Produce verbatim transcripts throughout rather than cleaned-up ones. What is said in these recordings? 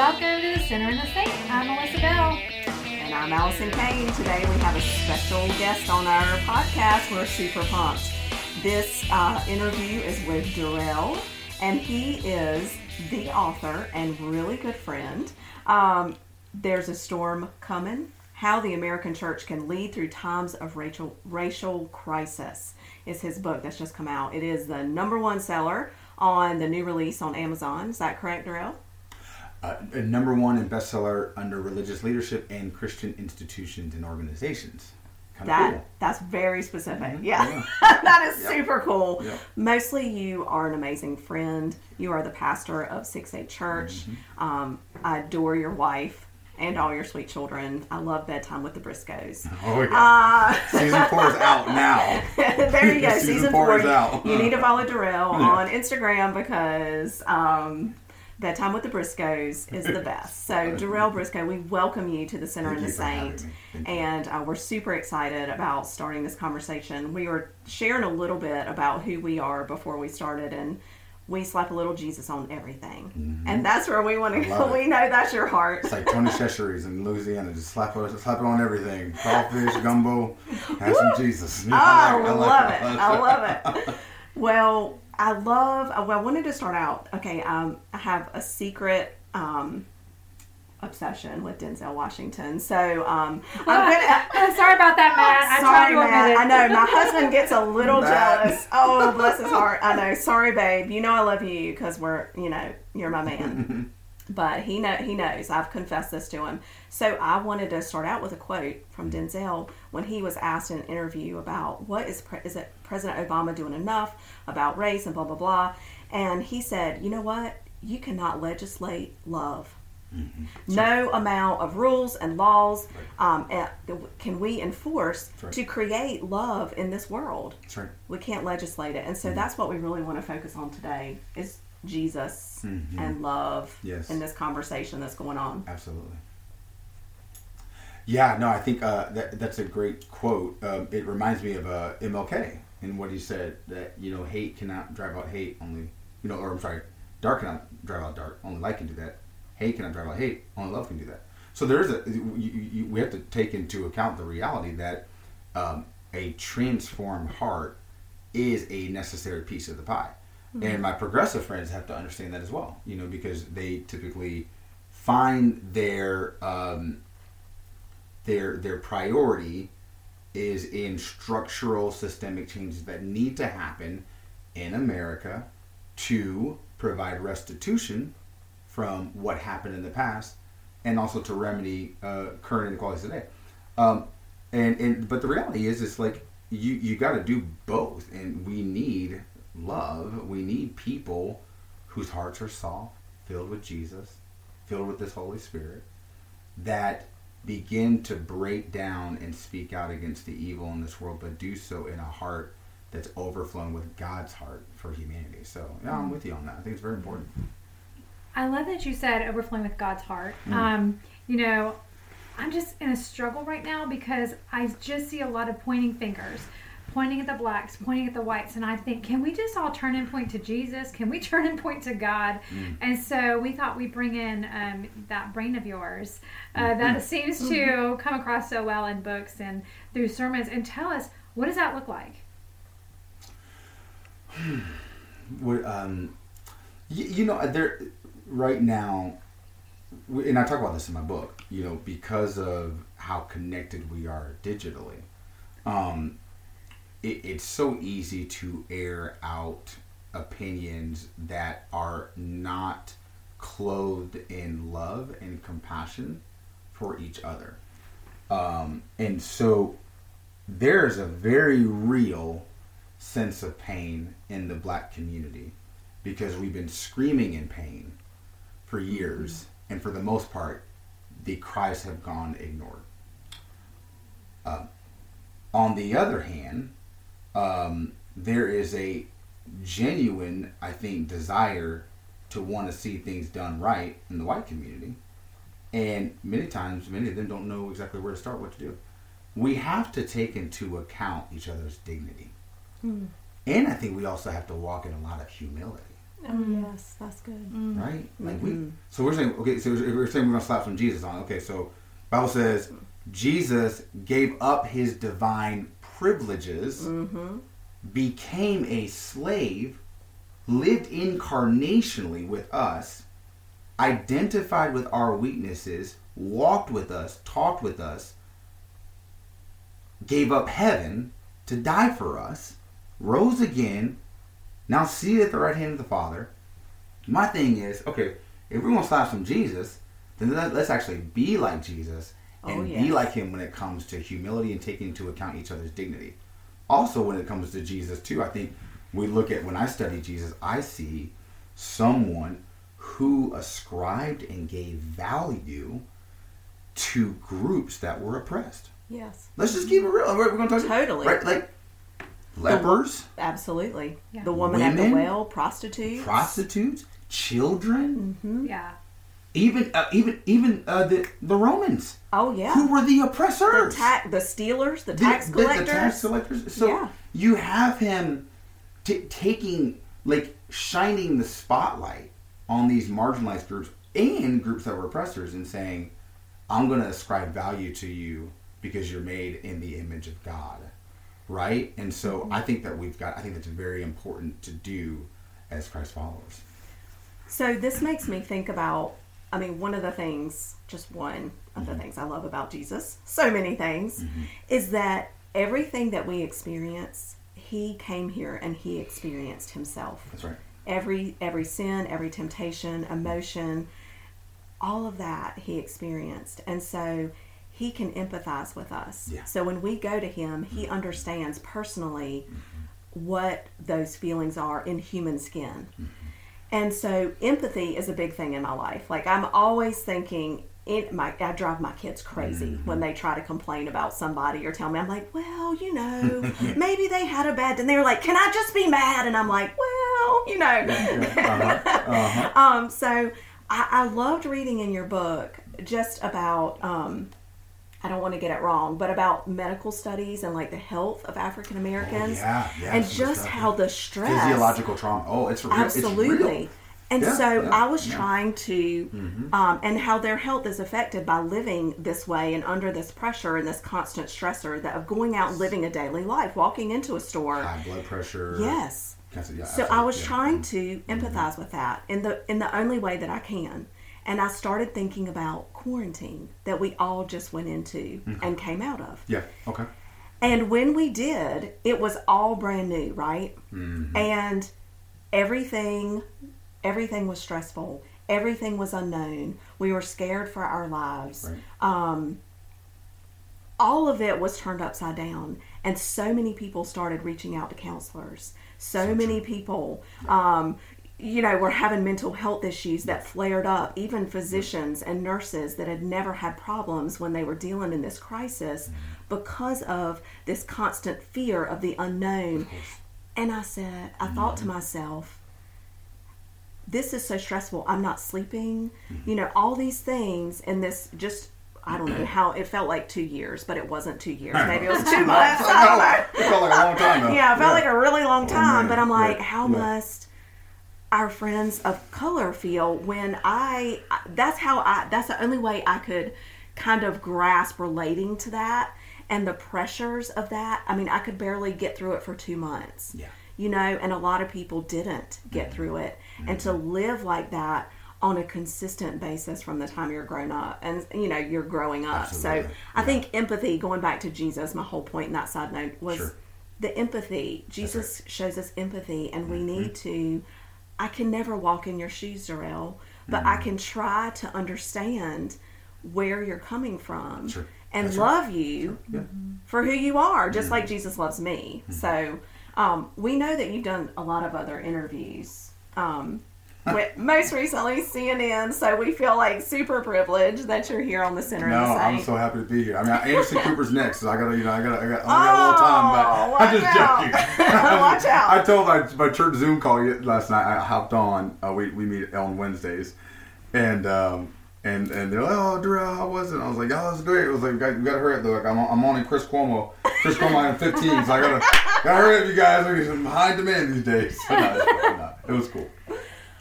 welcome to the Center in the Saint. I'm Melissa Bell. And I'm Allison Kane. Today we have a special guest on our podcast. We're super pumped. This uh, interview is with Darrell, and he is the author and really good friend. Um, There's a Storm Coming, How the American Church Can Lead Through Times of Racial, racial Crisis is his book that's just come out. It is the number one seller on the new release on Amazon. Is that correct, Darrell? Uh, number one and bestseller under religious leadership and Christian institutions and organizations. Kind of that cool. That's very specific. Mm-hmm. Yeah, yeah. that is yep. super cool. Yep. Mostly, you are an amazing friend. You are the pastor of six eight Church. Mm-hmm. Um, I adore your wife and all your sweet children. I love Bedtime with the Briscoes. Oh yeah. Uh, Season four is out now. There you go. Season, Season four, four is out. You need to follow Darrell Yeah. on Instagram because um, Bedtime with the Briscoes is the best. So Darrell Briscoe, we welcome you to the Center Thank in the you for having Saint. me. Thank you. And uh, we're super excited about starting this conversation. We were sharing a little bit about who we are before we started, and we slap a little Jesus on everything. Mm-hmm. And that's where we want to go. We know that's your heart. It's like Tony Chachere's in Louisiana. Just slap it, slap it on everything. Crawfish, gumbo, have some Jesus. Oh, I, like, I, like love it. it. I love it. Well, I love, well, I wanted to start out. Okay, um, I have a secret um, obsession with Denzel Washington. So um, I'm gonna. Sorry about that, Matt. I tried Sorry, to Matt. admit it. I know my husband gets a little Matt. jealous. Oh, bless his heart. I know. Sorry, babe. You know I love you because we're, you know, you're my man. But he know he knows. I've confessed this to him. So I wanted to start out with a quote from Denzel when he was asked in an interview about what is pre- is it President Obama doing enough about race and blah blah blah, and he said, you know what? You cannot legislate love. Mm-hmm. No amount of rules and laws um, can we enforce right. to create love in this world. That's right. We can't legislate it, and so mm-hmm. that's what we really want to focus on today is Jesus mm-hmm. and love yes. in this conversation that's going on. Absolutely. Yeah, no, I think uh, that that's a great quote. Um, it reminds me of uh, M L K and what he said that, you know, hate cannot drive out hate, only, you know, or I'm sorry, dark cannot drive out dark, only light can do that. Hate cannot drive out hate, only love can do that. So there is a, you, you, we have to take into account the reality that um, a transformed heart is a necessary piece of the pie. Mm-hmm. And my progressive friends have to understand that as well, you know, because they typically find their um, their their priority is in structural systemic changes that need to happen in America to provide restitution from what happened in the past, and also to remedy uh, current inequalities today. Um, and, and but the reality is, it's like you you got to do both, and we need love. We need people whose hearts are soft, filled with Jesus, filled with this Holy Spirit, that begin to break down and speak out against the evil in this world, but do so in a heart that's overflowing with God's heart for humanity. So yeah, I'm with you on that. I think it's very important. I love that you said overflowing with God's heart. Mm. Um, you know, I'm just in a struggle right now because I just see a lot of pointing fingers, pointing at the blacks, pointing at the whites, and I think, can we just all turn and point to Jesus? Can we turn and point to God? Mm. And so we thought we'd bring in um, that brain of yours uh, that seems to come across so well in books and through sermons, and tell us, what does that look like? What, um, you, you know, there... Right now, and I talk about this in my book, you know, because of how connected we are digitally, um, it, it's so easy to air out opinions that are not clothed in love and compassion for each other. Um, and so there's a very real sense of pain in the black community because we've been screaming in pain for years, and for the most part, the cries have gone ignored. Uh, on the other hand, um, there is a genuine, I think, desire to want to see things done right in the white community, and many times, many of them don't know exactly where to start, what to do. We have to take into account each other's dignity, mm. and I think we also have to walk in a lot of humility. Oh yes, that's good. Mm. Right? Like Mm-hmm. we. So we're saying okay. So we're saying we're gonna slap some Jesus on. Okay, so Bible says Jesus gave up his divine privileges, Mm-hmm. became a slave, lived incarnationally with us, identified with our weaknesses, walked with us, talked with us, gave up heaven to die for us, rose again, now seated at the right hand of the Father. My thing is, okay, if we're going to slap some Jesus, then let's actually be like Jesus and Oh, be yes. like him when it comes to humility and taking into account each other's dignity. Also, when it comes to Jesus, too, I think we look at, when I study Jesus, I see someone who ascribed and gave value to groups that were oppressed. Yes. Let's just keep it real. We're, we're going to talk Totally. right, like lepers, Absolutely. Yeah. The woman at the Women, well, prostitutes. prostitutes, children, Mm-hmm. Yeah. even uh, even even uh, the the Romans, Oh yeah. who were the the oppressors, tax, the stealers, the The- tax the- collectors. the tax collectors. So Yeah. you have him t- taking, like, shining the spotlight on these marginalized groups and groups that were oppressors, and saying, "I'm going to ascribe value to you because you're made in the image of God." Right? And so Mm-hmm. I think that we've got, I think that's very important to do as Christ followers. So this makes me think about, I mean, one of the things, just one of the things I love about Jesus, so many things, Mm-hmm. is that everything that we experience, he came here and he experienced himself. That's right. Every every sin, every temptation, emotion, all of that he experienced. And so he can empathize with us. Yeah. So when we go to him, he understands personally what those feelings are in human skin. And so empathy is a big thing in my life. Like, I'm always thinking, in my, I drive my kids crazy when they try to complain about somebody or tell me, I'm like, well, you know, maybe they had a bad day. And they're like, can I just be mad? And I'm like, well, you know. Uh-huh. Uh-huh. um, so I, I loved reading in your book just about, um, I don't want to get it wrong, but about medical studies and like the health of African Americans. Oh, yeah, yeah, and some just stuff, how yeah. the stress. Physiological trauma. Oh, it's real. Absolutely. It's real. And Yeah, so yeah, I was yeah. trying to, Mhm. um, and how their health is affected by living this way and under this pressure and this constant stressor that of going out and living a daily life, walking into a store. High blood pressure. Yes. Cancer, yeah, So I absolutely, was yeah. trying to empathize with that in the in the only way that I can. And I started thinking about quarantine that we all just went into and came out of. Yeah. Okay. And when we did, it was all brand new, right? Mhm. And everything everything was stressful. Everything was unknown. We were scared for our lives. Right. Um, all of it was turned upside down. And so many people started reaching out to counselors. So, So many true. people, um, you know, were having mental health issues that flared up. Even physicians and nurses that had never had problems when they were dealing in this crisis because of this constant fear of the unknown. And I said, I thought to myself, this is so stressful. I'm not sleeping, you know, all these things. And this just, I don't know how, it felt like two years, but it wasn't two years. Maybe it was two months. I don't know. It felt like a long time though. Yeah, it felt like a really long time. man. But I'm like, Yeah. how Yeah. must our friends of color feel when I, that's how I, that's the only way I could kind of grasp relating to that and the pressures of that. I mean, I could barely get through it for two months. Yeah. You know, and a lot of people didn't get through it. And to live like that on a consistent basis from the time you're grown up and, you know, you're growing up. Absolutely. So I Yeah. think empathy, going back to Jesus, my whole point in that side note was Sure. the empathy. Jesus shows us empathy, and we need to. I can never walk in your shoes, Darrell, but I can try to understand where you're coming from Sure. and That's love you Yeah. for who you are, just like Jesus loves me. So um, we know that you've done a lot of other interviews. Um, with, most recently C N N, so we feel like super privileged that you're here on the Center No, of the I'm Saint. so happy to be here. I mean, Anderson Cooper's next, so I gotta, you know, I gotta, I got, I only got a little time, Oh, but I'm watch just out. joking. Watch out. I told my, my church Zoom call ye- last night. I hopped on. Uh, we we meet on Wednesdays, and um and and they're like, "Oh, Darrell, how was it?" I was like, "Oh, it's great." It was like, "We got, we got to hurry up though. Like, I'm I'm on in Chris Cuomo. Chris Cuomo, I'm fifteen, so I gotta gotta hurry up, you guys. We're behind demand these days." So, no, it's fine. No, it was cool.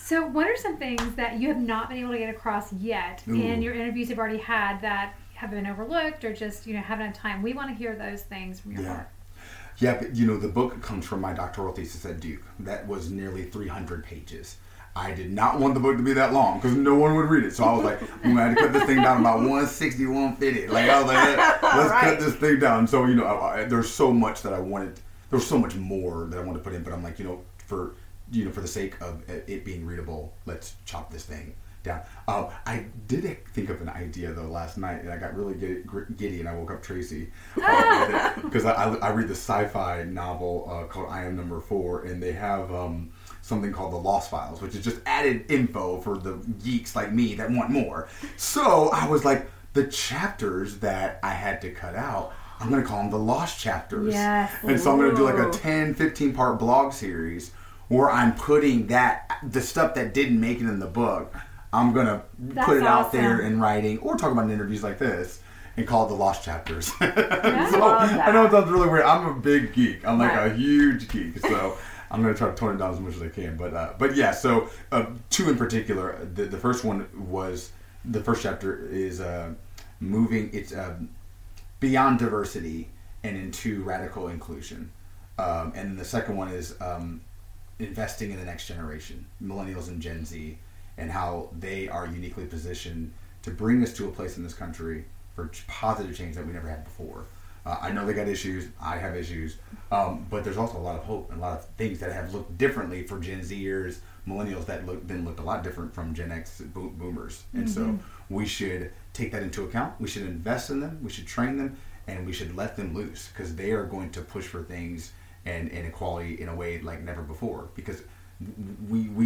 So what are some things that you have not been able to get across yet Ooh. in your interviews you've already had that have been overlooked or just, you know, haven't had time? We want to hear those things from your Yeah. heart. Yeah, but you know, the book comes from my doctoral thesis at Duke. That was nearly three hundred pages. I did not want the book to be that long because no one would read it. So I was like, I'm going to cut this thing down about one sixty, one fifty. Like, I was like, let's Right. cut this thing down. So, you know, I, I, there's so much that I wanted, there's so much more that I wanted to put in, but I'm like, you know, for, you know, for the sake of it being readable, let's chop this thing down. Um, I did think of an idea though last night, and I got really giddy, and I woke up Tracy because uh, I, I read the sci-fi novel uh, called I Am Number Four, and they have um, something called the Lost Files, which is just added info for the geeks like me that want more. So I was like, the chapters that I had to cut out, I'm going to call them the Lost Chapters. Yes. And so I'm going to do like a Ooh. ten, fifteen part blog series where I'm putting that, the stuff that didn't make it in the book, I'm going to That's put it out there awesome. in writing or talk about in interviews like this and call it the Lost Chapters. So, Love that. I know it sounds really weird. I'm a big geek. I'm like Right. a huge geek. So I'm going to try to tone it down as much as I can. But uh, but yeah, so uh, two in particular. The, the first one was, the first chapter is uh, moving, it's uh, beyond diversity and into radical inclusion. Um, and then the second one is um, investing in the next generation, millennials and Gen Z, and how they are uniquely positioned to bring us to a place in this country for positive change that we never had before. Uh, I know they got issues. I have issues. Um, but there's also a lot of hope and a lot of things that have looked differently for Gen Zers, millennials that look, then looked a lot different from Gen X bo- boomers. And Mm-hmm. so we should take that into account. We should invest in them. We should train them. And we should let them loose because they are going to push for things and, and equality in a way like never before. Because we we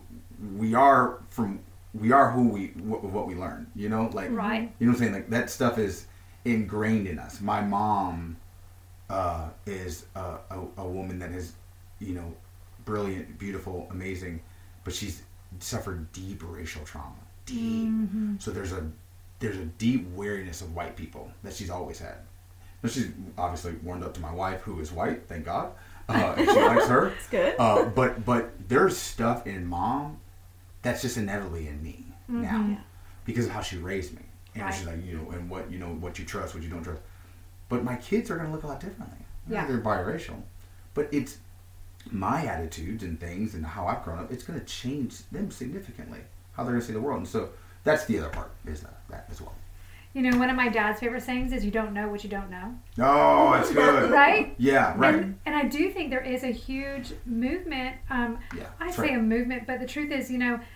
we are from we are who we what, what we learn. You know, like Right. you know what I'm saying. Like that stuff is ingrained in us. My mom uh, is a, a, a woman that is, you know, brilliant, beautiful, amazing, but she's suffered deep racial trauma. Deep. Mm-hmm. So there's a there's a deep wariness of white people that she's always had. Now she's obviously warmed up to my wife, who is white, thank God, uh, and she likes her. It's good. Uh, but but there's stuff in mom that's just inevitably in me Mm-hmm. now because of how she raised me. And Right. she's like, you know, and what you know, what you trust, what you don't trust. But my kids are going to look a lot differently. Yeah. They're biracial, but it's my attitudes and things and how I've grown up. It's going to change them significantly, how they're going to see the world. And so that's the other part is that, that as well. You know, one of my dad's favorite sayings is, you don't know what you don't know. Oh, that's good. Right? Yeah, right. And, and I do think there is a huge movement. Um, Yeah, I that's say right. a movement, but the truth is, you know,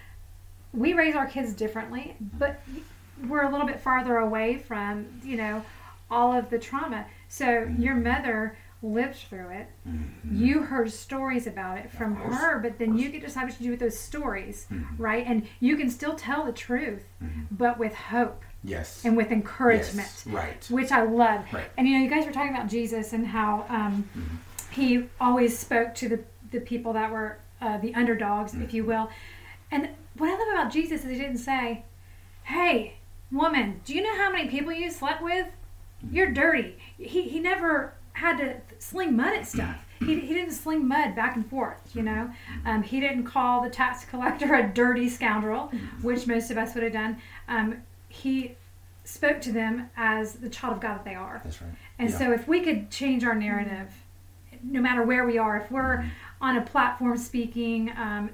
we raise our kids differently, but we're a little bit farther away from, you know, all of the trauma. So Mm-hmm. your mother lived through it. Mhm. You heard stories about it from Of course, her, but of then course. you get to decide what you do with those stories, Mhm. right? And you can still tell the truth, Mhm. but with hope Yes. and with encouragement, Yes, right. which I love. Right. And you know, you guys were talking about Jesus and how um, Mhm. he always spoke to the, the people that were uh, the underdogs, if you will. And what I love about Jesus is he didn't say, "Hey, woman, do you know how many people you slept with? You're dirty." He, he never had to sling mud at stuff. He, he didn't sling mud back and forth, you know. Um, he didn't call the tax collector a dirty scoundrel, which most of us would have done. Um, he spoke to them as the child of God that they are. That's right. And Yeah. so if we could change our narrative, no matter where we are, if we're on a platform speaking, um,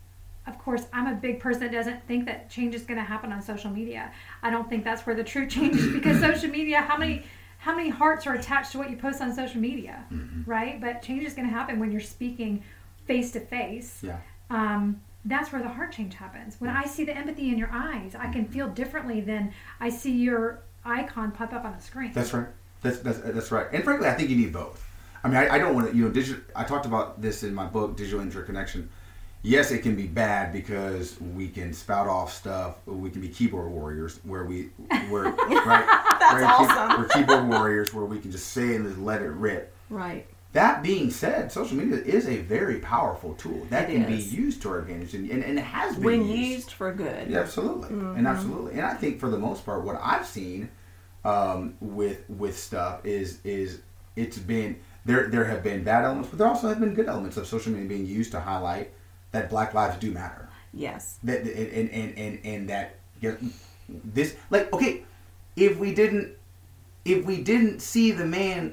of course, I'm a big person that doesn't think that change is going to happen on social media. I don't think that's where the true change is because social media, how many how many hearts are attached to what you post on social media, Mhm. right? But change is going to happen when you're speaking face to face. Yeah. Um, that's where the heart change happens. When I see the empathy in your eyes, I can feel differently than I see your icon pop up on the screen. That's right. That's that's that's right. And frankly, I think you need both. I mean, I, I don't want to, you know, digital. I talked about this in my book, Digital Interconnection. Yes, it can be bad because we can spout off stuff. We can be keyboard warriors, where we, where right, That's we're, awesome. we're keyboard warriors, where we can just say and just let it rip. Right. That being said, social media is a very powerful tool that It can is. be used to our advantage, and, and, and it has been When used. used for good. Yeah, absolutely, and absolutely, and I think for the most part, what I've seen um, with with stuff is is it's been there. There have been bad elements, but there also have been good elements of social media being used to highlight that Black lives do matter. Yes. That and and and, and that this like okay, if we didn't if we didn't see the man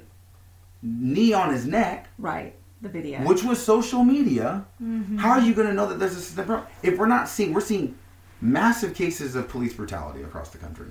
knee on his neck, right, the video, which was social media, Mm-hmm. how are you going to know that there's a systemic problem? If we're not seeing, we're seeing massive cases of police brutality across the country.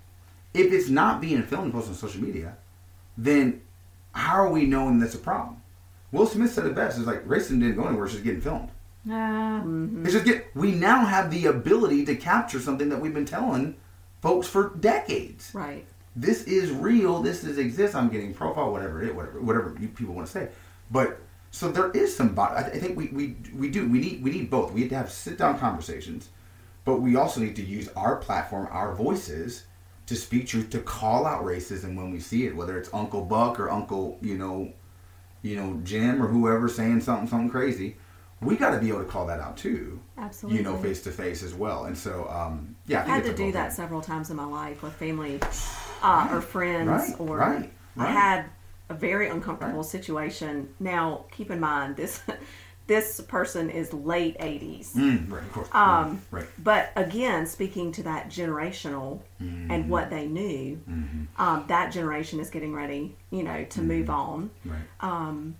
If it's not being filmed and posted on social media, then how are we knowing that's a problem? Will Smith said it best. It's like racism didn't go anywhere; it's just getting filmed. Uh, mm-hmm. It's just get. We now have the ability to capture something that we've been telling folks for decades. Right. This is real. This is exists. I'm getting profile, whatever it is, whatever whatever you people want to say. But so there is some. I think we, we we do. We need we need both. We need to have sit down conversations, but we also need to use our platform, our voices, to speak truth, to call out racism when we see it. Whether it's Uncle Buck or Uncle you know, you know Jim or whoever saying something something crazy. We got to be able to call that out too. Absolutely. You know, face to face as well. And so, um, yeah. I I've think had it's to a do both that thing. several times in my life with family uh, or friends. Right, or right, I right. had a very uncomfortable Right. situation. Now, keep in mind, this this person is late eighties. Mm, right, of course. Um, right. But again, speaking to that generational Mm-hmm. and what they knew, Mm-hmm. um, that generation is getting ready, you know, to Mm-hmm. move on. Right. Um,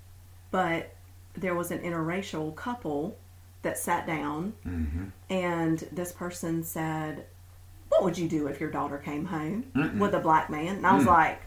but there was an interracial couple that sat down, Mm-hmm. and this person said, "What would you do if your daughter came home Mm-mm. with a black man?" And I was Mm. like,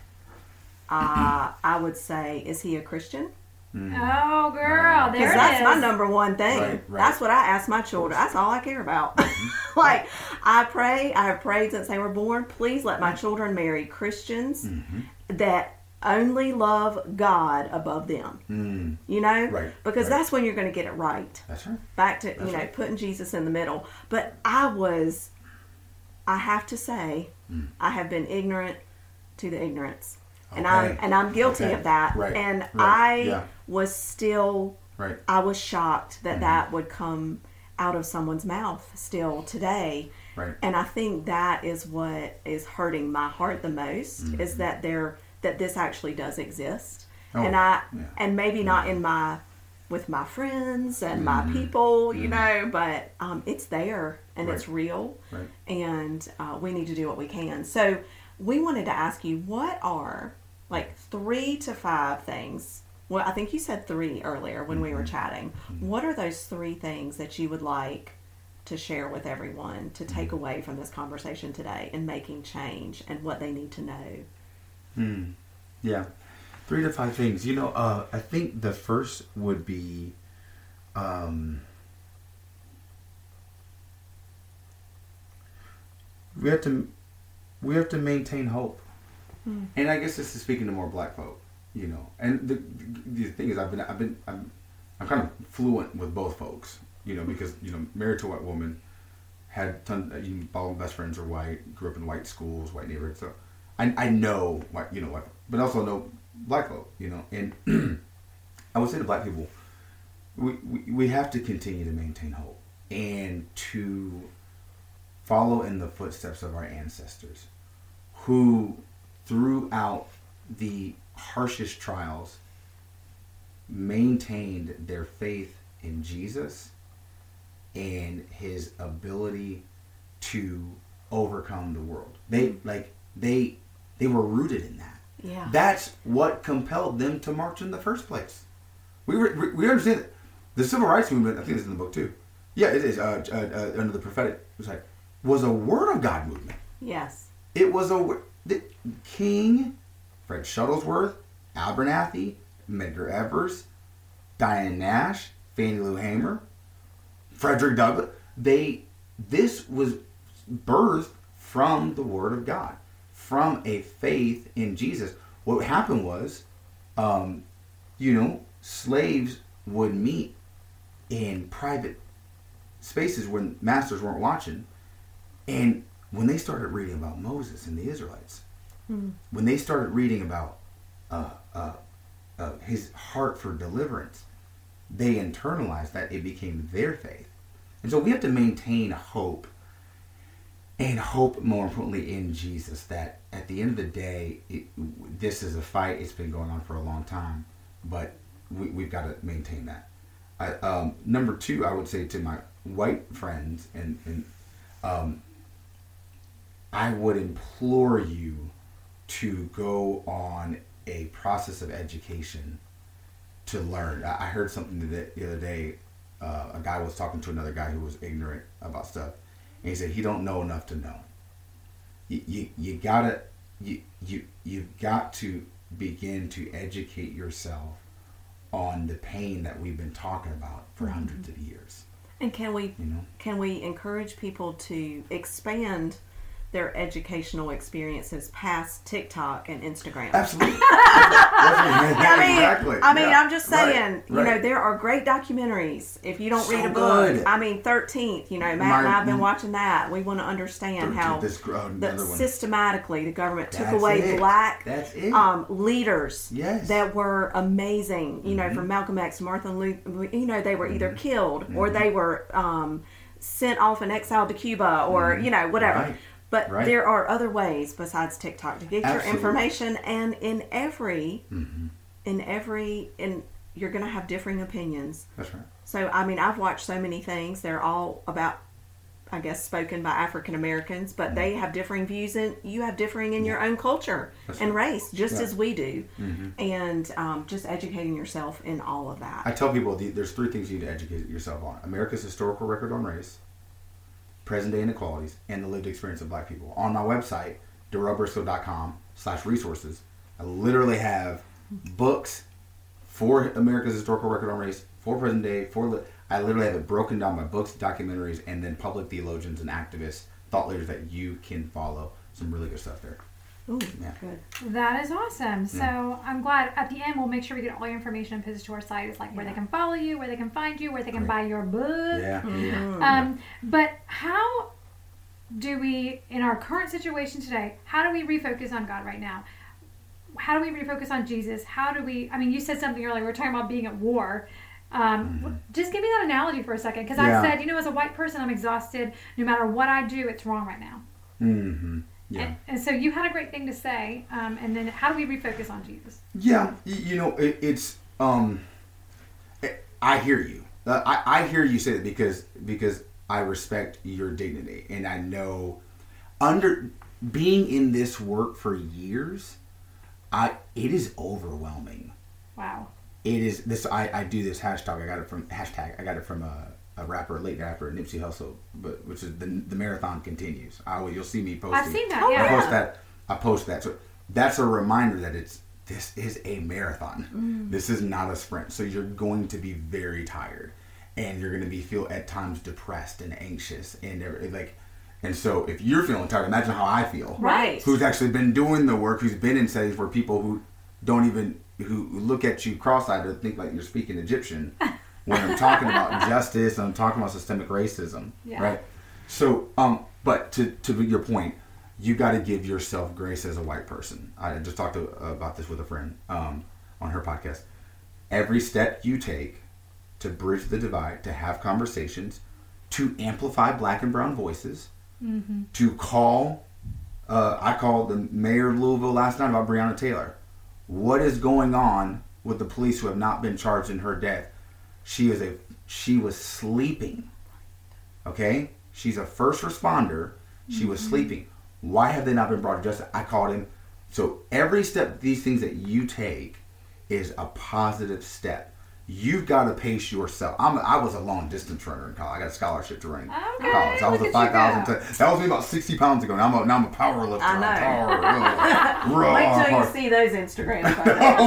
uh, I would say, "Is he a Christian?" Mm-hmm. oh, girl, there Because it that's is. my number one thing. Right, right. That's what I ask my children. That's all I care about. Like, I pray, I have prayed since they were born, please let my children marry Christians Mm-hmm. that only love God above them. Mm. You know? Right, Because right. that's when you're going to get it right. That's right. Back to, you That's know, right. putting Jesus in the middle. But I was, I have to say, Mm. I have been ignorant to the ignorance. And Okay. I'm and I'm guilty Okay. of that. Right, And right, I yeah. was still Right. I was shocked that Mhm. that would come out of someone's mouth still today. Right. And I think that is what is hurting my heart the most Mhm. is that there that this actually does exist. Oh, and I yeah. and maybe not in my with my friends and my Mhm. people, you Mhm. know, but um, it's there and it's Right. real, Right. and uh, we need to do what we can. So we wanted to ask you, what are like three to five things? Well, I think you said three earlier when we were Mhm. chatting. Mhm. What are those three things that you would like to share with everyone to take Mm-hmm. away from this conversation today in making change and what they need to know? Mm. Yeah. Three to five things. You know, uh, I think the first would be um, we have to we have to maintain hope. Mm. And I guess this is speaking to more black folk, you know. And the, the thing is, I've been, I've been, I'm, I'm kind of fluent with both folks, you know, because you know, married to a white woman, had ton, you know, all my best friends are white, grew up in white schools, white neighborhoods, so I, I know white, you know, white, but also know black folk, you know. And I would say to black people, we, we we have to continue to maintain hope and to follow in the footsteps of our ancestors, who throughout the harshest trials maintained their faith in Jesus and his ability to overcome the world. They like they they were rooted in that. Yeah. That's what compelled them to march in the first place. We were, we understand that the civil rights movement. I think it's in the book too. Yeah, it is uh, uh, uh, under the prophetic. It was like was a word of God movement. Yes. It was a the King, Fred Shuttlesworth, Abernathy, Medgar Evers, Diane Nash, Fannie Lou Hamer, Frederick Douglass. They this was birthed from the Word of God, from a faith in Jesus. What happened was, um, you know, slaves would meet in private spaces when masters weren't watching, and when they started reading about Moses and the Israelites, Mm. when they started reading about uh, uh, uh, his heart for deliverance, they internalized that. It became their faith. And so we have to maintain hope, and hope more importantly in Jesus, that at the end of the day, it, this is a fight. It's been going on for a long time, but we, we've got to maintain that. I, um, number two, I would say to my white friends, and, and um, I would implore you to go on a process of education to learn. I heard something that the other day. Uh, a guy was talking to another guy who was ignorant about stuff, and he said he don't know enough to know. You you, you gotta you you you've got to begin to educate yourself on the pain that we've been talking about for mm-hmm. hundreds of years. And can we you know? can we encourage people to expand their educational experiences past TikTok and Instagram? Absolutely. I mean, exactly. I mean, yeah. I'm just saying, right. you right. know, there are great documentaries. If you don't so read a book, good. I mean, thirteenth, you know, Matt My, and I have been watching that. We want to understand how this, oh, the, systematically the government That's took away it. black That's it. Um, leaders yes. that were amazing. You know, mm-hmm. from Malcolm X, Martin Luther, you know, they were mm-hmm. either killed mm-hmm. or they were um, sent off and exiled to Cuba or, mm-hmm. you know, whatever. Right. But right. there are other ways besides TikTok to get Absolutely. your information, and in every, mm-hmm. in every, in you're going to have differing opinions. That's right. So I mean, I've watched so many things. They're all about, I guess, spoken by African Americans, but mm-hmm. they have differing views, and you have differing in yeah. your own culture That's and right. race, just yeah. as we do. Mm-hmm. And um, just educating yourself in all of that. I tell people the, there's three things you need to educate yourself on: America's historical record on race, present-day inequalities, and the lived experience of black people. On my website, darrell briscoe dot com slash resources, I literally have books for America's historical record on race, for present-day, for... Li- I literally have it broken down by books, documentaries, and then public theologians and activists, thought leaders that you can follow. Some really good stuff there. Ooh, yeah. good. That is awesome. So yeah. I'm glad at the end we'll make sure we get all your information and post to our site. It's like yeah. where they can follow you, where they can find you, where they can right. buy your book. Yeah. Mm-hmm. Um, but how do we, in our current situation today, how do we refocus on God right now? How do we refocus on Jesus? How do we, I mean, you said something earlier, we were talking about being at war. Um, mm-hmm. Just give me that analogy for a second. Because yeah. I said, you know, as a white person, I'm exhausted. No matter what I do, it's wrong right now. Mm-hmm. Yeah. And, and so you had a great thing to say. Um, and then how do we refocus on Jesus? Yeah. You know, it, it's, um, it, I hear you. Uh, I, I hear you say that because, because I respect your dignity. And I know under being in this work for years, I, it is overwhelming. Wow. It is this. I, I do this hashtag. I got it from hashtag. I got it from a, a rapper, late rapper, Nipsey Hussle, but which is the the marathon continues. I will. You'll see me posting. I've seen that. Yeah. I post that. I post that. So that's a reminder that it's this is a marathon. Mm. This is not a sprint. So you're going to be very tired, and you're going to be feel at times depressed and anxious and like. And so if you're feeling tired, imagine how I feel. Right. Who's actually been doing the work? Who's been in settings where people who don't even. Who look at you cross-eyed and think like you're speaking Egyptian when I'm talking about justice, I'm talking about systemic racism, yeah. right? So, um, but to to your point, you got to give yourself grace as a white person. I just talked to, uh, about this with a friend um, on her podcast. Every step you take to bridge the divide, to have conversations, to amplify black and brown voices, mm-hmm. to call, uh, I called the mayor of Louisville last night about Breonna Taylor. What is going on with the police who have not been charged in her death? She is a she was sleeping. Okay? She's a first responder. She mm-hmm. was sleeping. Why have they not been brought to justice? I called him. So every step, these things that you take is a positive step. You've got to pace yourself. I'm, I was a long distance runner in college. I got a scholarship to run in okay, college. I was a five thousand. That was me about sixty pounds ago. Now I'm a, now I'm a power lifter. I know. I'm power, real, Wait till hard. you see those Instagram photos. Oh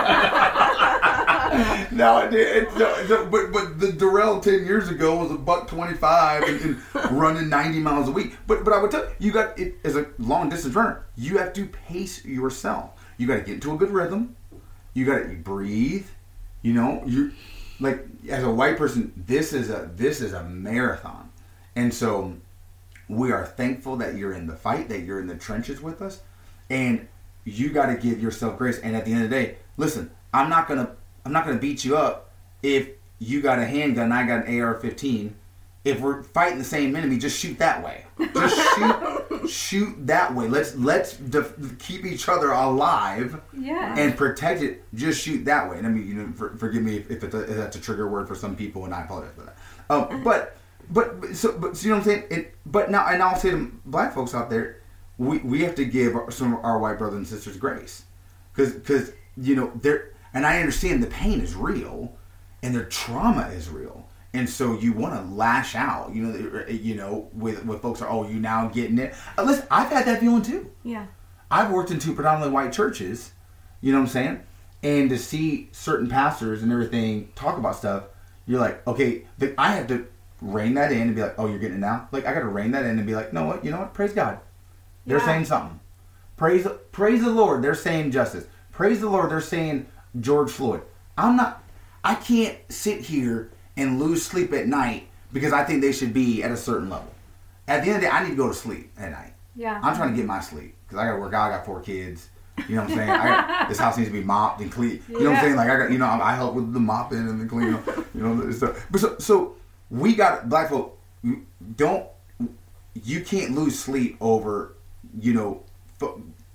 God! No, I did. No, no, but but the Darrell ten years ago was a buck twenty five and, and running ninety miles a week. But but I would tell you, you got it as a long distance runner. You have to pace yourself. You got to get into a good rhythm. You got to breathe. You know, you like as a white person, this is a this is a marathon, and so we are thankful that you're in the fight, that you're in the trenches with us, and you got to give yourself grace. And at the end of the day, listen, I'm not gonna I'm not gonna beat you up if you got a handgun and I got an A R fifteen. If we're fighting the same enemy, just shoot that way. Just shoot, shoot that way. Let's let's def- keep each other alive yeah. and protect it. Just shoot that way. And I mean, you know, for, forgive me if, if, it's a, if that's a trigger word for some people, and I apologize for that. Um, but but, but so but so you know what I'm saying? It, but now, and I'll say to black folks out there, we we have to give some of our white brothers and sisters grace, because because you know they're, and I understand the pain is real, and their trauma is real, and so you want to lash out, you know, you know, with with folks are, oh, you now getting it. Uh, listen, I've had that feeling too. Yeah. I've worked in two predominantly white churches, you know what I'm saying, and to see certain pastors and everything talk about stuff, you're like, okay, the, I have to rein that in and be like, oh, you're getting it now? Like, I got to rein that in and be like, no, what? You know what? Praise God. They're Yeah. saying something. Praise praise the Lord. They're saying justice. Praise the Lord. They're saying George Floyd. I'm not, I can't sit here and lose sleep at night because I think they should be at a certain level. At the end of the day, I need to go to sleep at night. Yeah. I'm trying to get my sleep because I got to work out. I got four kids. You know what I'm saying? I got, this house needs to be mopped and clean. You know what I'm Yeah. saying? Like I got, you know, I help with the mopping and the cleaning. You know, and stuff. But so, so we got black folk. Don't you can't lose sleep over, you know, f-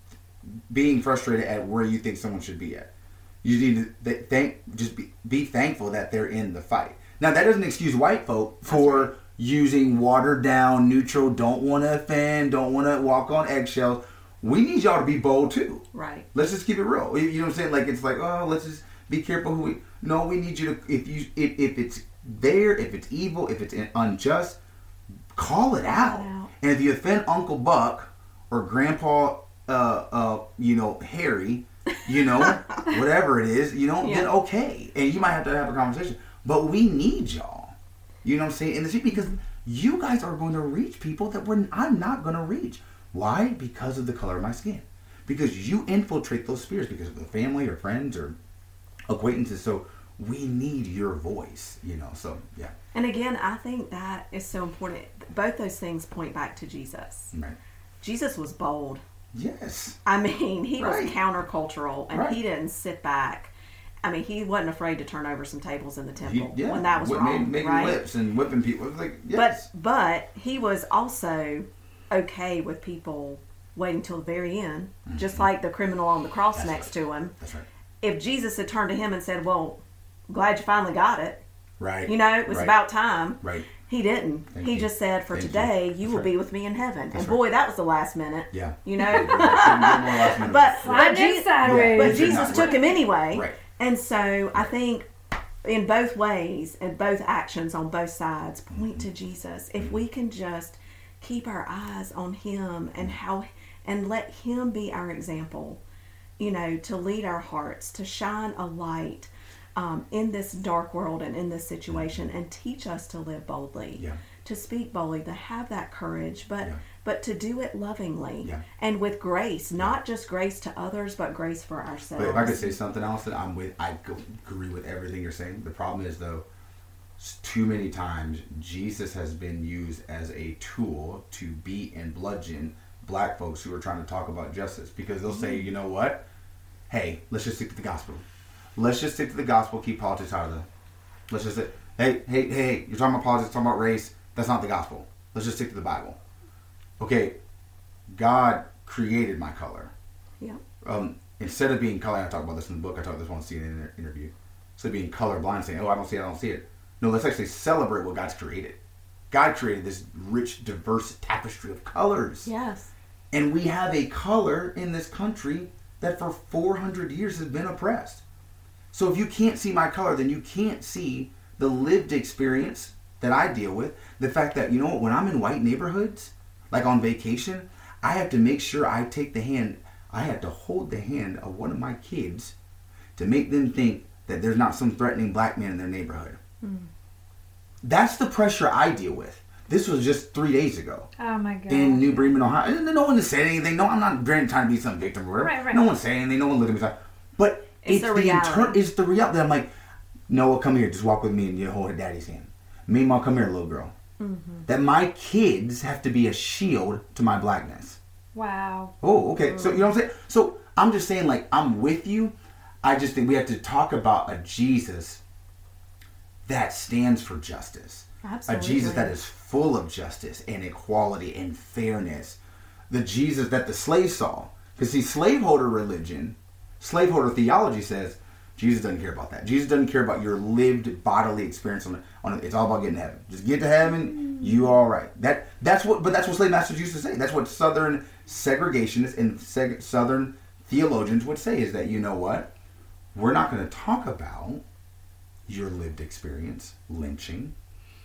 being frustrated at where you think someone should be at. You need to th- thank, just be, be thankful that they're in the fight. Now that doesn't excuse white folk for right. using watered down, neutral, don't want to offend, don't want to walk on eggshells. We need y'all to be bold too. Right. Let's just keep it real. You know what I'm saying? Like it's like, oh, let's just be careful who we. No, we need you to. If you, if, if it's there, if it's evil, if it's unjust, call it out. Call it out. And if you offend Uncle Buck or Grandpa, uh, uh, you know, Harry, you know, whatever it is, you know, yeah. then okay, and you might have to have a conversation. But we need y'all. You know what I'm saying? In the street, because you guys are going to reach people that we're I'm not going to reach. Why? Because of the color of my skin. Because you infiltrate those spheres because of the family or friends or acquaintances. So we need your voice, you know. So yeah. And again, I think that is so important. Both those things point back to Jesus. Right. Jesus was bold. Yes. I mean, he right. was countercultural, and right. he didn't sit back. I mean, he wasn't afraid to turn over some tables in the temple he, yeah. when that was Whip, wrong, making right? whips and whipping people. It was like, yes. But but he was also okay with people waiting till the very end, mm-hmm. just like the criminal on the cross That's next right. to him. That's right. If Jesus had turned to him and said, "Well, glad you finally got it," right? You know, it was right. about time. Right. He didn't. Thank he you. just said, "For Thank today, you, you will right. be with me in heaven." That's and boy, right. that was the last minute. Yeah. You know. but but but, Je- sideways. but He Jesus not, took right. him anyway. Right. And so I think in both ways, and both actions on both sides, point to Jesus. If we can just keep our eyes on him and how and let him be our example, you know, to lead our hearts, to shine a light um, in this dark world and in this situation, and teach us to live boldly, Yeah. to speak boldly, to have that courage, but Yeah. but to do it lovingly Yeah. and with grace, not just grace to others, but grace for ourselves. But if I could say something else, that I'm with, I agree with everything you're saying. The problem is though, too many times Jesus has been used as a tool to beat and bludgeon black folks who are trying to talk about justice, because they'll say, you know what? Hey, let's just stick to the gospel. Let's just stick to the gospel. Keep politics out of the. Let's just say, hey, hey, hey, you're talking about politics, talking about race. That's not the gospel. Let's just stick to the Bible. Okay, God created my color. Yeah. Um, instead of being color, I talk about this in the book. I talk about this one C N N interview. Instead of being colorblind, saying, "Oh, I don't see it, I don't see it." No, let's actually celebrate what God's created. God created this rich, diverse tapestry of colors. Yes. And we have a color in this country that for four hundred years has been oppressed. So if you can't see my color, then you can't see the lived experience that I deal with. The fact that, you know what, when I'm in white neighborhoods, like on vacation, I have to make sure I take the hand, I have to hold the hand of one of my kids to make them think that there's not some threatening black man in their neighborhood. Mm. That's the pressure I deal with. This was just three days ago. Oh my God. In New Bremen, Ohio. And no one has said anything. No, I'm not trying to be some victim or whatever. Right, right. No one's saying anything. No one looked at me like, but It's it's, the the reality. inter- it's the reality. I'm like, Noah, come here. Just walk with me and you hold daddy's hand. Meanwhile, come here, little girl. Mm-hmm. That my kids have to be a shield to my blackness. Wow. Oh, okay. So, you know what I'm saying? So, I'm just saying, like, I'm with you. I just think we have to talk about a Jesus that stands for justice. Absolutely. A Jesus that is full of justice and equality and fairness. The Jesus that the slaves saw. Because see, slaveholder religion, slaveholder theology says, Jesus doesn't care about that. Jesus doesn't care about your lived bodily experience on, on it's all about getting to heaven. Just get to heaven, you all right. That that's what, but that's what slave masters used to say. That's what Southern segregationists and seg, Southern theologians would say, is that, you know what, we're not going to talk about your lived experience, lynching,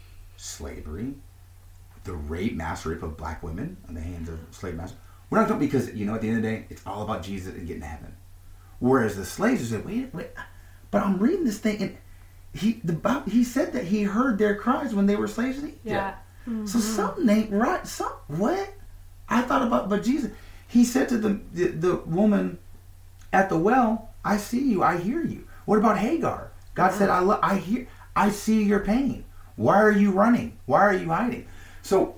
slavery, the rape, mass rape of black women in the hands of slave masters. We're not talking, because, you know, at the end of the day, it's all about Jesus and getting to heaven. Whereas the slaves would say, wait, wait, but I'm reading this thing, and he the he said that he heard their cries when they were slaves in Egypt. Yeah. Mm-hmm. So something ain't right. Some, what? I thought about, but Jesus, he said to the, the, the woman at the well, I see you, I hear you. What about Hagar? God said, I lo- I hear, I see your pain. Why are you running? Why are you hiding? So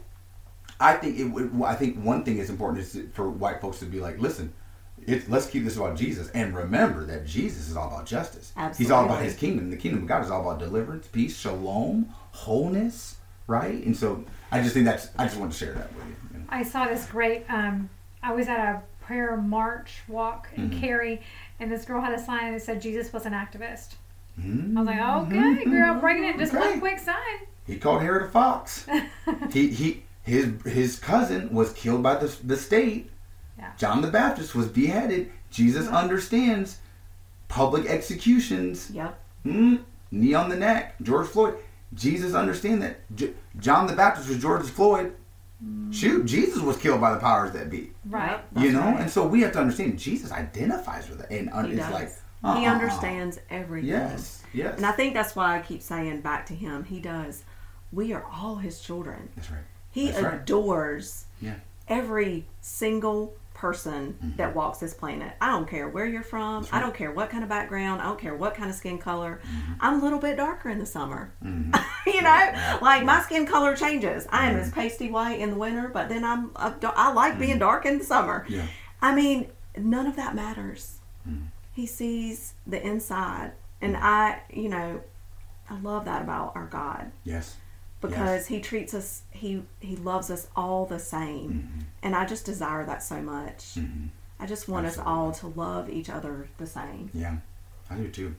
I think it, it, I think one thing is important is for white folks to be like, listen, it's, let's keep this about Jesus, and remember that Jesus is all about justice. Absolutely. He's all about his kingdom. The kingdom of God is all about deliverance, peace, shalom, wholeness, right? And so I just think that's, I just want to share that with you. you know? I saw this great, um, I was at a prayer march walk in Mm-hmm. Cary, and this girl had a sign that said Jesus was an activist. Mm-hmm. I was like, okay, girl, breaking it, just Okay. one quick sign. He called Herod a fox. he he his his cousin was killed by the the state. Yeah. John the Baptist was beheaded. Jesus Yeah. understands public executions. Yep. Mm, knee on the neck. George Floyd. Jesus understands that. J- John the Baptist was George Floyd. Mm. Shoot, Jesus was killed by the powers that be. Right. Yep, You that's know, right. and so we have to understand Jesus identifies with it, and un- He it's does. like He uh-uh. understands everything. Yes, yes. And I think that's why I keep saying back to him, he does. We are all his children. That's right. He That's right. adores Yeah. every single person Mm-hmm. that walks this planet. I don't care where you're from. That's right. I don't care what kind of background. I don't care what kind of skin color. Mm-hmm. I'm a little bit darker in the summer. Mhm. you know, Right. like my skin color changes. I am Mhm. this pasty white in the winter, but then I'm a, I like being dark in the summer. Yeah. I mean, none of that matters. Mhm. He sees the inside, and I, you know, I love that about our God. Yes. Because he treats us, he he loves us all the same, Mm-hmm. and I just desire that so much. Mm-hmm. I just want Absolutely. us all to love each other the same. Yeah, I do too.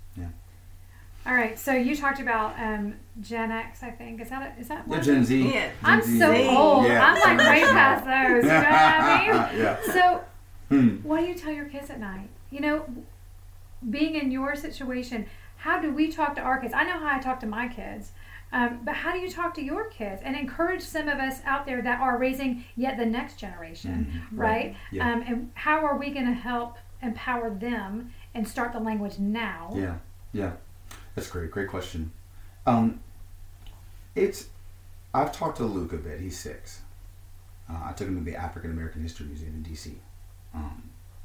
All right, so you talked about um, Gen X, I think. Is that a, is that Yeah, one? Gen Z. Yeah. Gen I'm Z. so Z. old. Yeah. I'm like way past those. You know what I mean? Yeah. So, Hmm. what do you tell your kids at night? You know, being in your situation, how do we talk to our kids? I know how I talk to my kids, um, but how do you talk to your kids and encourage some of us out there that are raising yet the next generation, Mhm. right? Right. Yeah. Um, and how are we going to help empower them and start the language now? Yeah, yeah, that's great. Great question. Um, it's I've talked to Luke a bit. He's six. Uh, I took him to the African American History Museum in D C. Um,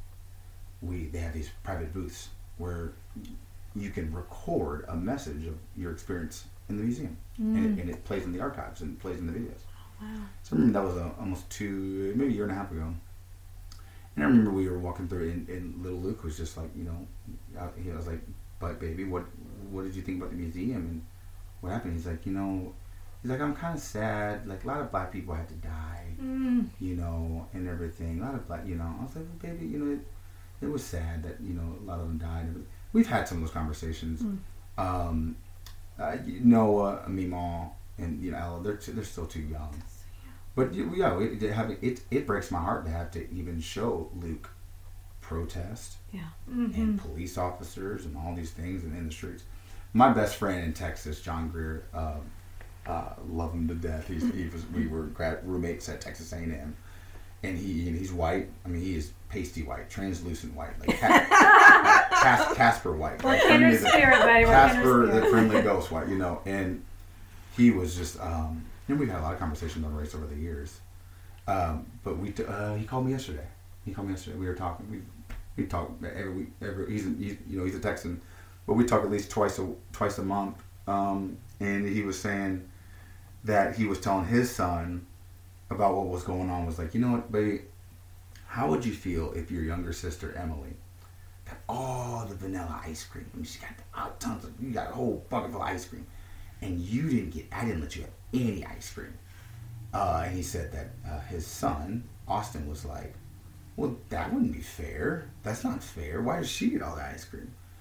we they have these private booths where you can record a message of your experience in the museum, Mm. and, it, and it plays in the archives and plays in the videos. Wow. So I remember that was uh, almost two, maybe a year and a half ago. And I remember we were walking through, and, and little Luke was just like, you know, uh, he was like, "But baby, what what did you think about the museum and what happened?" He's like, you know, he's like, "I'm kind of sad. Like a lot of black people had to die, Mm. you know, and everything. A lot of black, you know." I was like, well, "Baby, you know, it, it was sad that you know a lot of them died." We've had some of those conversations. Mm. Um, uh, Noah, Meemaw, and you know, Ella, they're they're still too young. But yeah, it, it, have, it it breaks my heart to have to even show Luke protest Yeah. Mhm. and police officers and all these things and in the streets. My best friend in Texas, John Greer, uh, uh, love him to death. He's, he was we were grad, roommates at Texas A and M, and he and he's white. I mean, he is pasty white, translucent white, like Cas- Cas- Casper white. We're Like, kindred friendly the- spirit, buddy. We're Casper, kindred the spirit. friendly ghost white, you know, and he was just. Um, and we've had a lot of conversations on race over the years. Um, but we, t- uh, he called me yesterday. He called me yesterday. We were talking. We we talk every week. Every he's, he's you know he's a Texan, but we talk at least twice a twice a month. Um, and he was saying that he was telling his son about what was going on. Was like, you know what, baby, how would you feel if your younger sister Emily got all the vanilla ice cream? I mean, she got uh, tons of. You got a whole bucket full of ice cream, and you didn't get. I didn't let you have any ice cream. Uh, and he said that uh, his son Austin was like, well, that wouldn't be fair. That's not fair. Why does she get all the ice cream?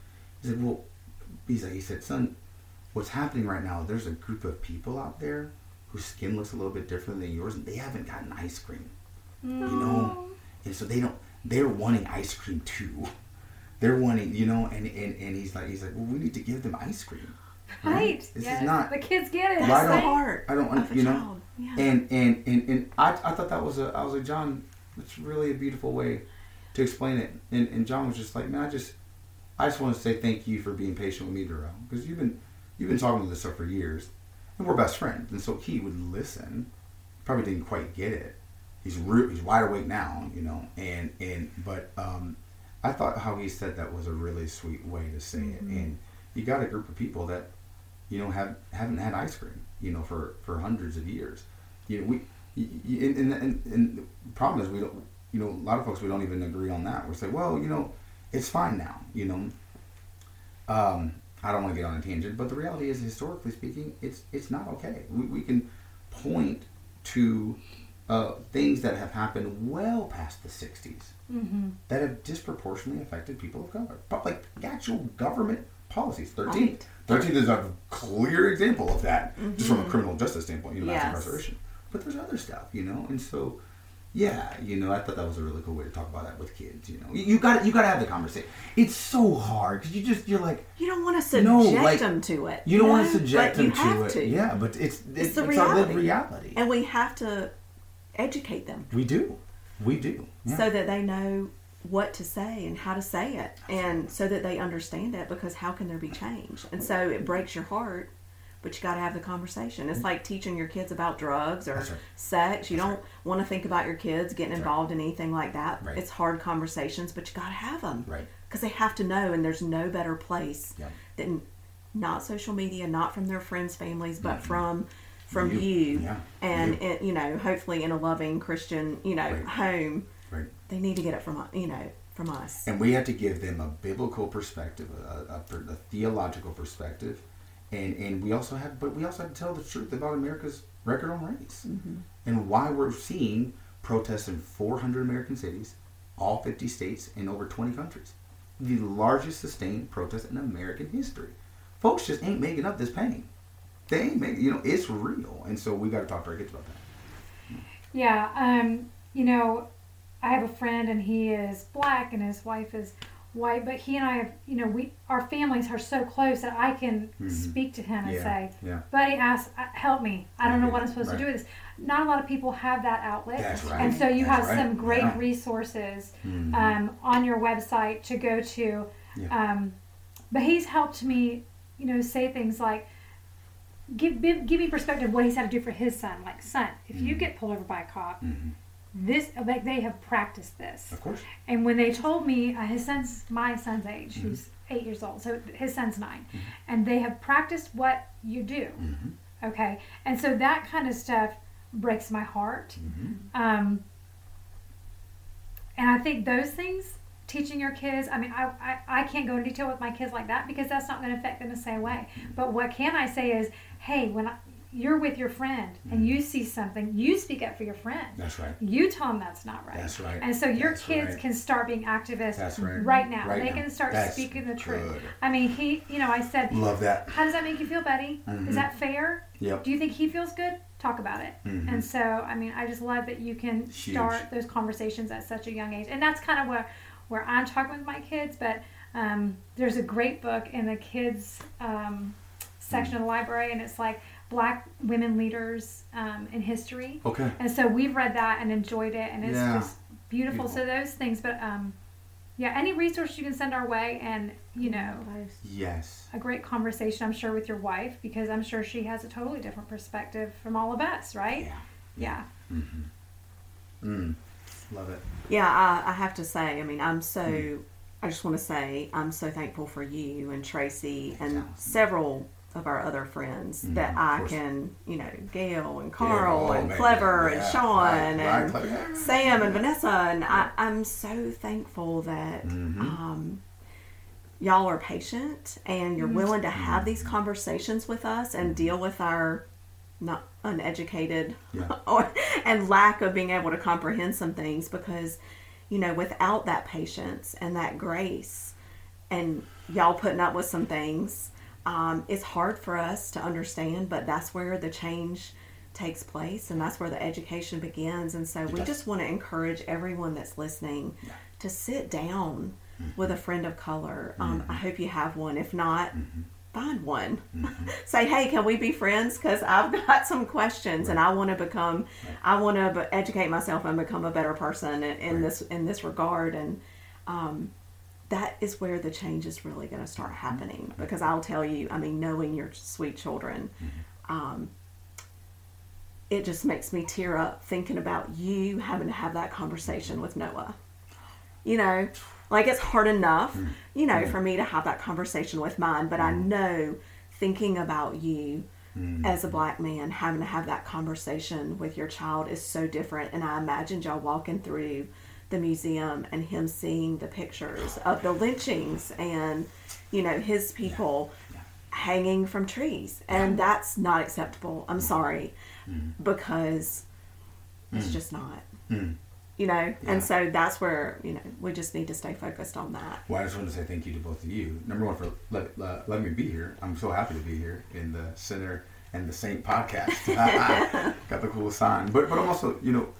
He said, well, he's like, he said, son, what's happening right now, there's a group of people out there whose skin looks a little bit different than yours, and they haven't gotten ice cream. No. You know? And so they don't, they're wanting ice cream too. They're wanting, you know, and, and, and he's like, he's like, well, we need to give them ice cream. Right. This yes. is not, the kids get it. Well, That's I the don't- heart I don't, of a you know, child. Yeah. and, and, and, and I, I thought that was a, I was like, John, that's really a beautiful way to explain it. And, and John was just like, man, I just, I just want to say thank you for being patient with me, Darrell, because you've been, you've been talking with this stuff for years, and we're best friends. And so he would listen, probably didn't quite get it. He's re- he's wide awake now, you know, and, and, but, um, I thought how he said that was a really sweet way to say Mm-hmm. it. And you got a group of people that, you know, have, haven't had ice cream, you know, for, for hundreds of years. You know, we, y- y- and, and, and, and the problem is we don't, you know, a lot of folks, we don't even agree on that. We say, well, you know, it's fine now, you know. Um, I don't want to get on a tangent, but the reality is, historically speaking, it's it's not okay. We, we can point to uh, things that have happened well past the sixties Mm-hmm. that have disproportionately affected people of color. But like actual government policies. thirteenth. Right. thirteenth is a clear example of that, just from a Mhm. criminal justice standpoint, you know, mass Yes. incarceration. But there's other stuff, you know, and so, yeah, you know, I thought that was a really cool way to talk about that with kids, you know. You, you got you got to have the conversation. It's so hard, because you just, you're like, You don't want to subject No, like, them to it. you don't want to know? subject But you them have to it. to. Yeah, but it's, it's, It's the it's our lived reality. reality. And we have to educate them we do. We do. Yeah. so that they know what to say and how to say it, and so that they understand it, because how can there be change? And so it breaks your heart, but you got to have the conversation. It's like teaching your kids about drugs or That's right. sex. You That's don't want to think about your kids getting That's involved in anything like that. Right. It's hard conversations, but you got to have them. Right. Because they have to know, and there's no better place Yeah. than not social media, not from their friends, families, but Mhm. from from You. you, Yeah. and You. it, you know, hopefully in a loving Christian, you know, Right. home. Right. They need to get it from you know from us. And we have to give them a biblical perspective, a, a, a theological perspective, and and we also have, but we also have to tell the truth about America's record on race, Mm-hmm. and why we're seeing protests in four hundred American cities, all fifty states, in over twenty countries, the largest sustained protest in American history. Folks just ain't making up this pain. They ain't making, you know, it's real, and so we got to talk to our kids about that. Yeah, um, you know, I have a friend and he is black and his wife is white, but he and I have, you know, we our families are so close that I can Mhm. speak to him and Yeah, say, yeah. "Buddy, ask, uh, help me. I don't know what I'm supposed Right. to do with this." Not a lot of people have that outlet, That's right. and so you That's have right. some great Yeah. resources Mhm. um, on your website to go to. Yeah. Um, but he's helped me, you know, say things like, give, give give me perspective of what he's had to do for his son. Like, son, if you Mhm. get pulled over by a cop, Mhm. this like they have practiced this. Of course. And when they told me, uh, his son's my son's age, Mm-hmm. who's eight years old, so his son's nine, and they have practiced what you do. Mm-hmm. Okay, and so that kind of stuff breaks my heart. Mm-hmm. Um, and I think those things, teaching your kids, I mean, I, I, I can't go into detail with my kids like that because that's not going to affect them the same way. But what can I say is, hey, when I, you're with your friend and you see something, you speak up for your friend. That's right. You tell them that's not right. That's right. And so your That's kids right. can start being activists That's right. right now. Right they now. can start That's speaking the truth. good. I mean, he, you know, I said, Love that. how does that make you feel, Betty? Mhm. Is that fair? Yep. Do you think he feels good? Talk about it. Mhm. And so, I mean, I just love that you can Huge. start those conversations at such a young age. And that's kind of where, where I'm talking with my kids. But um, there's a great book in the kids um, section of the library, and it's like Black women leaders um, in history. Okay. And so we've read that and enjoyed it, and it's Yeah. just beautiful. Beautiful. So those things, but um, yeah, any resource you can send our way, and you know, Yes. a great conversation, I'm sure, with your wife, because I'm sure she has a totally different perspective from all of us, right? Yeah. Yeah. Mm-hmm. Mm. Love it. Yeah, I, I have to say, I mean, I'm so, Mm. I just want to say, I'm so thankful for you and Tracy and Yeah. several of our other friends Mm, that of I course. can, you know, Gail and Carl oh, and baby. Clever Yeah. and Sean Right, and right, Clever. Sam and Vanessa. And I, I'm so thankful that Mhm. um, y'all are patient and you're willing to have these conversations with us and deal with our not uneducated Yeah. or, and lack of being able to comprehend some things, because you know, without that patience and that grace and y'all putting up with some things. Um, it's hard for us to understand, but that's where the change takes place, and that's where the education begins. And so we just want to encourage everyone that's listening Yeah. to sit down Mm-hmm. with a friend of color. Um, Mm-hmm. I hope you have one. If not, Mm-hmm. find one. Mm-hmm. Say, hey, can we be friends? Because I've got some questions, and I want to become, Right. I want to educate myself and become a better person in, in Right. this in this regard. And um, that is where the change is really going to start happening. Because I'll tell you, I mean, knowing your sweet children, um, it just makes me tear up thinking about you having to have that conversation with Noah. You know, like it's hard enough, you know, for me to have that conversation with mine, but I know thinking about you as a black man having to have that conversation with your child is so different. And I imagined y'all walking through the museum and him seeing the pictures of the lynchings and, you know, his people Yeah. hanging from trees. And that's not acceptable. I'm sorry, because it's just not. Mm. You know, Yeah. and so that's where, you know, we just need to stay focused on that. Well, I just want to say thank you to both of you. Number one, for let, uh, letting me be here. I'm so happy to be here in the Sinner and the Saint podcast. Got the cool sign. But but also, you know,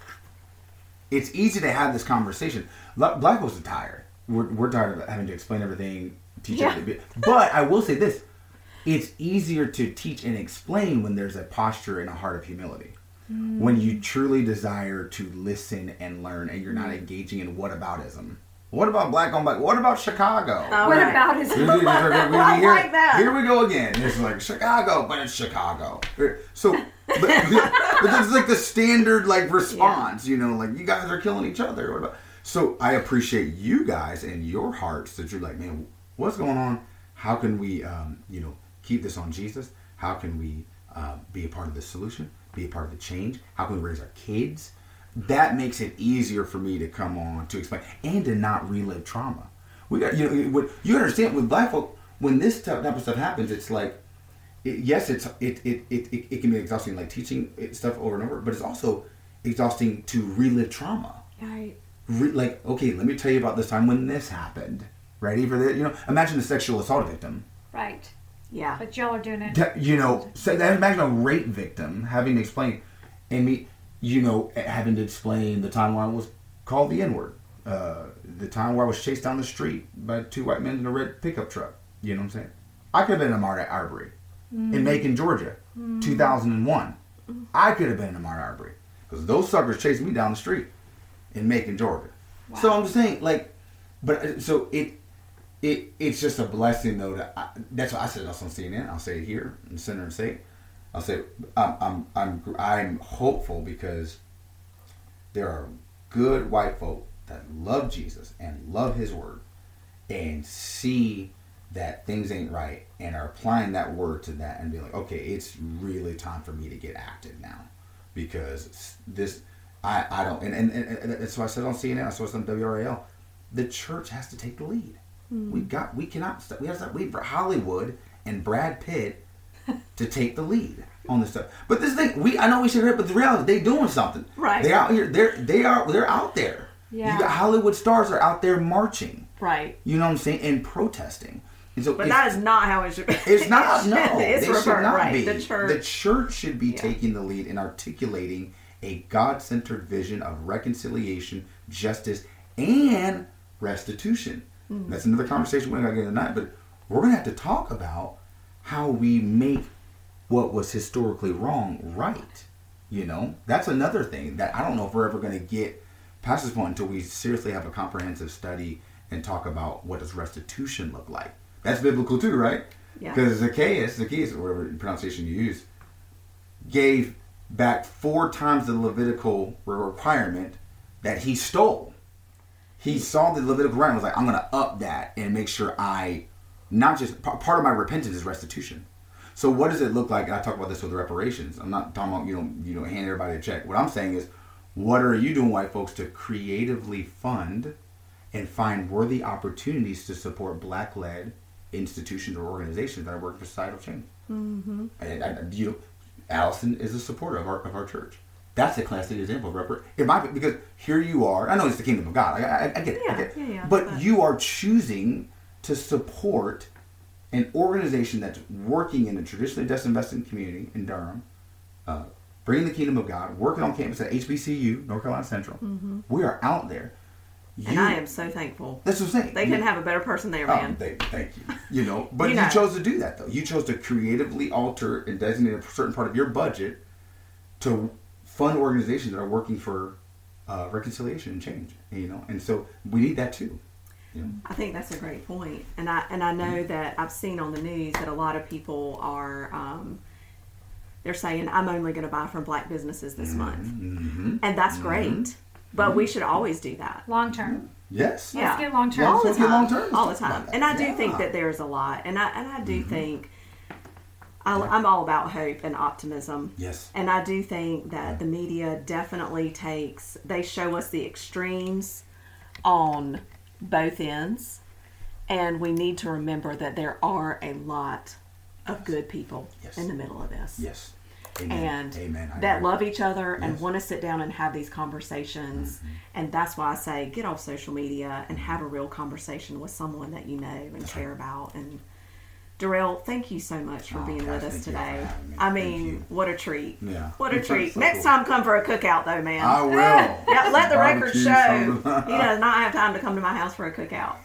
it's easy to have this conversation. L- Black folks are tired. We're, we're tired of having to explain everything, teach Yeah. everything. But I will say this. It's easier to teach and explain when there's a posture and a heart of humility. When you truly desire to listen and learn, and you're not engaging in whataboutism. What about black on black? What about Chicago? Oh, What right. about his? Here- I here- like that. Here we go again. It's like Chicago, but it's Chicago. So, but, but it's like the standard like response, you know, like you guys are killing each other. What about? So I appreciate you guys and your hearts that you're like, man, what's going on? How can we, um, you know, keep this on Jesus? How can we uh, be a part of the solution? Be a part of the change? How can we raise our kids? That makes it easier for me to come on to explain and to not relive trauma. We got you know what you understand with black folk when this type of stuff happens. It's like it, yes, it's it it, it it it can be exhausting, like teaching it stuff over and over, but it's also exhausting to relive trauma. Right. Re, like okay, let me tell you about this time when this happened. Ready for this? You know, imagine a sexual assault victim. Right. Yeah. But y'all are doing it. That- you know, say that imagine a rape victim having to explain, and me, you know, having to explain the time where I was called the N-word, uh, the time where I was chased down the street by two white men in a red pickup truck. You know what I'm saying? I could have been in Ahmaud Arbery in Macon, Georgia, two thousand one. I could have been in Ahmaud Arbery because those suckers chased me down the street in Macon, Georgia. Wow. So I'm just saying, like, but uh, so it. It, it's just a blessing, though. That I, that's what I said. Also on C N N. I'll say it here in Center and State. I'll say I'm, I'm I'm I'm hopeful because there are good white folk that love Jesus and love His word and see that things ain't right and are applying that word to that and be like, okay, it's really time for me to get active now because this I I don't and and, and, and that's why I said on C N N. I saw it on W R A L. The church has to take the lead. We got. We cannot. St- we have to wait for Hollywood and Brad Pitt to take the lead on this stuff. But this thing, we. I know we should hear it, but the reality, they doing something. Right. They out here. They're. They are. They're out there. Yeah. You got Hollywood stars are out there marching. Right. You know what I'm saying? And protesting. And so But it's- that is not how it should be. it's not. No, it's they revert, should not right. be. The church. The church should be Yeah. taking the lead in articulating a God-centered vision of reconciliation, justice, and restitution. Mm. That's another conversation we're not going to get tonight, but we're going to have to talk about how we make what was historically wrong right. You know, that's another thing that I don't know if we're ever going to get past this point until we seriously have a comprehensive study and talk about what does restitution look like. That's biblical too, right? Yeah. Because Zacchaeus, Zacchaeus, or whatever pronunciation you use, gave back four times the Levitical requirement that he stole. He saw the Levitical right and was like, I'm going to up that and make sure I, not just, part of my repentance is restitution. So what does it look like? And I talk about this with the reparations. I'm not talking about, you know, you know, hand everybody a check. What I'm saying is, what are you doing, white folks, to creatively fund and find worthy opportunities to support black-led institutions or organizations that are working for societal change? Mm-hmm. And, I, you know, Allison is a supporter of our of our church. That's a classic example of repar- it might be, because here you are. I know it's the kingdom of God. I, I, I get it. Yeah, I get it. yeah, yeah, but but- you are choosing to support an organization that's working in a traditionally disinvested community in Durham, uh, bringing the kingdom of God, working on campus at H B C U, North Carolina Central. Mm-hmm. We are out there. You, and I am so thankful. That's what I'm saying. They couldn't have a better person there, man. Oh, they, thank you. You know, but you you, know. chose to do that, though. You chose to creatively alter and designate a certain part of your budget to fund organizations that are working for uh, reconciliation and change. You know, and so we need that too. You know? I think that's a great point, and I and I know mm-hmm. that I've seen on the news that a lot of people are. Um, they're saying, I'm only going to buy from black businesses this mm-hmm. month, mm-hmm. and that's mm-hmm. great. But mm-hmm. we should always do that. Long term. Yes. Yeah. Let's get long term. All the time. Long term. All the time. And I do yeah. think that there's a lot. And I and I do mm-hmm. think I, yeah. I'm all about hope and optimism. Yes. And I do think that yeah. the media definitely takes, they show us the extremes on both ends. And we need to remember that there are a lot of good people yes. in the middle of this. Yes. Amen. And Amen. that love each other and yes. want to sit down and have these conversations. Mm-hmm. And that's why I say get off social media and have a real conversation with someone that you know and that's care right. about. And Darrell, thank you so much for oh, being gosh, with us today. Me. I mean, what a treat. Yeah. What a it's treat. So Next cool. time, come for a cookout, though, man. I will. Yeah, let the record Barbecue show some- he does not have time to come to my house for a cookout.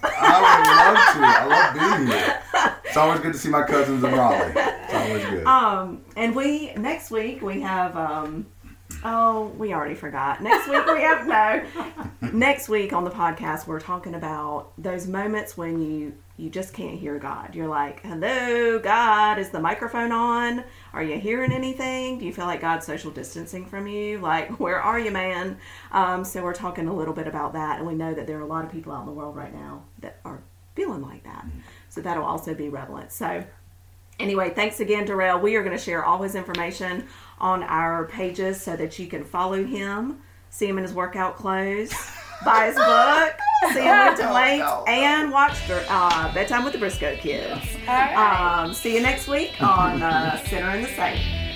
I would love to. I love being here. It's always good to see my cousins in Raleigh. It's always good. Um, and we, next week, we have, um, oh, we already forgot. Next week we have, no. Next week on the podcast, we're talking about those moments when you, you just can't hear God. You're like, hello, God, is the microphone on? Are you hearing anything? Do you feel like God's social distancing from you? Like, where are you, man? Um, so we're talking a little bit about that. And we know that there are a lot of people out in the world right now that are feeling like that. Mm-hmm. So that'll also be relevant. So anyway, thanks again, Darrell. We are going to share all his information on our pages so that you can follow him, see him in his workout clothes, buy his book, see him lift weights, no, no. and watch the, uh, Bedtime with the Briscoe Kids. All right. Um, see you next week on uh, Sinner in the Saint.